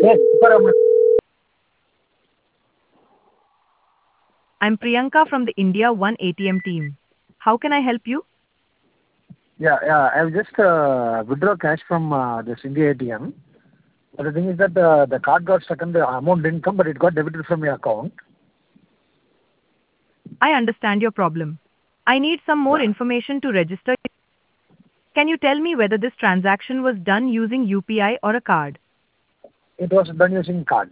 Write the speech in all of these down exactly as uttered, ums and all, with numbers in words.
Yes, Param. I'm Priyanka from the India One A T M team. How can I help you? Yeah, yeah. I've just uh, withdraw cash from uh, this India A T M. But the thing is that uh, the card got stuck and the amount didn't come, but it got debited from your account. I understand your problem. I need some more Yeah. information to register. Can you tell me whether this transaction was done using U P I or a card? It was done using card.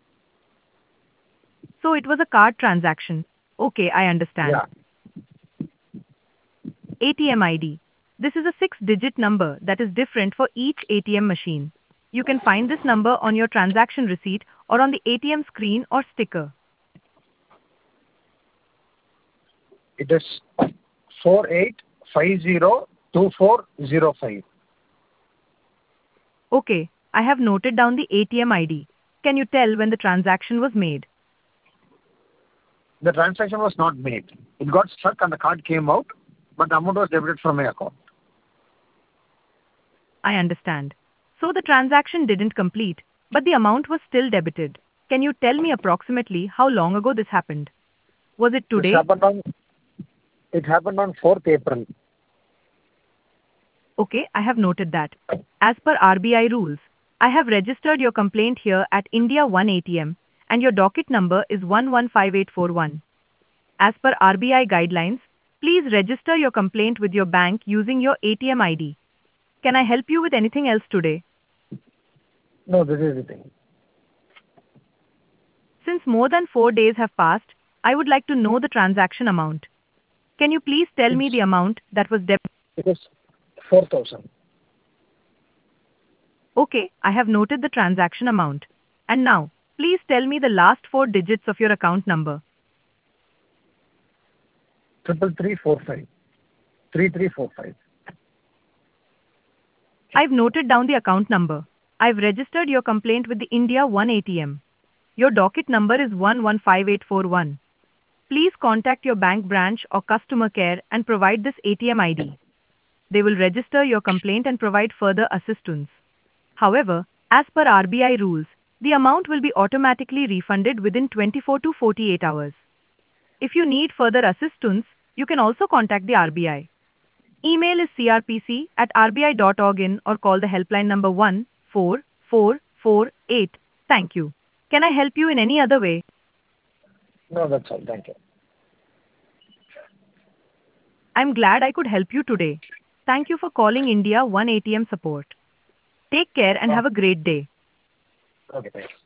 So it was a card transaction. Okay, I understand. Yeah. A T M I D. This is a six-digit number that is different for each A T M machine. You can find this number on your transaction receipt or on the A T M screen or sticker. It is four eight five zero two four zero five. Okay, I have noted down the A T M I D. Can you tell when the transaction was made? The transaction was not made. It got stuck and the card came out, but the amount was debited from my account. I understand. So the transaction didn't complete, but the amount was still debited. Can you tell me approximately how long ago this happened? Was it This today? happened on it happened on fourth April. Okay, I have noted that. As per R B I rules, I have registered your complaint here at India One A T M, and your docket number is one one five eight four one. As per R B I guidelines, please register your complaint with your bank using your A T M I D. Can I help you with anything else today? No, this is the thing. Since more than four days have passed, I would like to know the transaction amount. Can you please tell me It's the amount that was debited? it is four thousand. Okay, I have noted the transaction amount. And now, please tell me the last four digits of your account number. Triple three four five. Three three four five. I've noted down the account number. I've registered your complaint with the India One A T M. Your docket number is one one five eight four one. Please contact your bank branch or customer care and provide this A T M I D. They will register your complaint and provide further assistance. However, as per R B I rules, the amount will be automatically refunded within twenty-four to forty-eight hours. If you need further assistance, you can also contact the R B I. Email is c r p c at r b i dot org in or call the helpline number one four four four eight. Thank you. Can I help you in any other way? No, that's all. Thank you. I'm glad I could help you today. Thank you for calling India One A T M support. Take care and Oh, have a great day. okay, thanks.